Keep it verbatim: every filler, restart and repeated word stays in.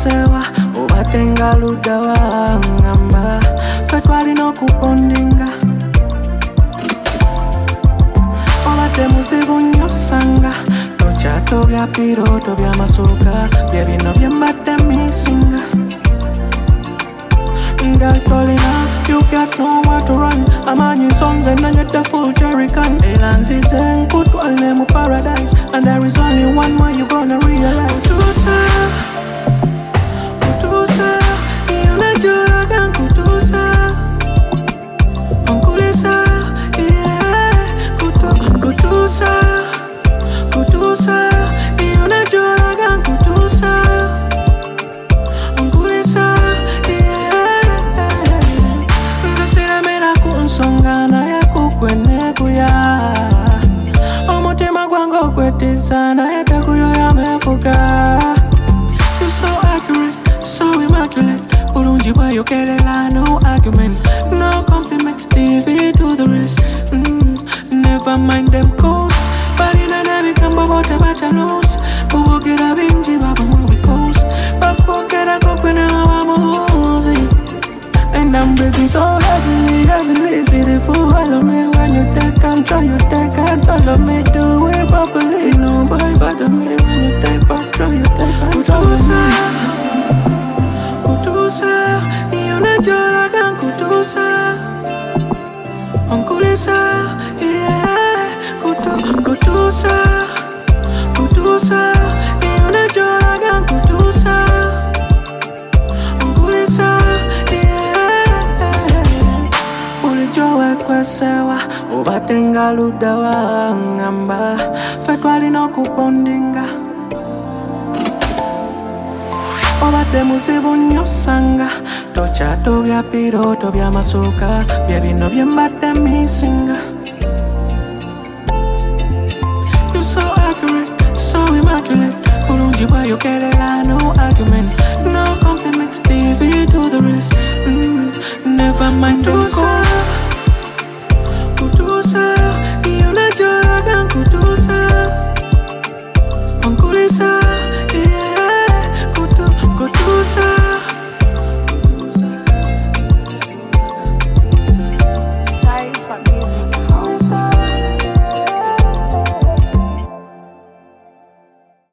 kwesewa ubatenga luda wangamba fe twalina okupondinga obadde muzibu nnyo sanga tokyato bya piroto by'amasuuka bye bino bye mbadde misinga. Girl, Tolina, you got nowhere to run. I'm on your songs and I get the full jerry can. Elan's is in good one name of paradise. And there is only one more you gonna realize. Kutusa, Kutusa, you know you're a Kutusa. Unkulisa, yeah, Kutu, Kutusa, Kutusa, you know you're a Kutusa. Songana ya kukwene kuya omutima gwango kwetizana yata kuyo ya mefuka. You're so accurate, so immaculate. Bulungi bwayo kelela, no argument, no compliment. Leave it to the rest. Mm, never mind them calls. Balina nebi kamba bote bacha loose. Kubokera binji baba movie coast. Bakokera kokwene wabamuzi. And I'm breathing so heavily, heavily. See the fool follow me when you take control, you take control of me. Do it properly, nobody bother me when you take control, you take control of me. Kutusa, you know you're like Kutusa. Unkulisa, yeah. Kutu, Kutusa, Kutusa, you know you're like Kutusa. Unkulisa, kwesewa ubatenga luda wangamba fe twalina okupondinga obadde muzibu nnyo sanga tokyato bya piroto by'amasuuka bye bino bye mbadde misinga. You're so accurate, so immaculate. Bulungi bwayo kelela, no argument,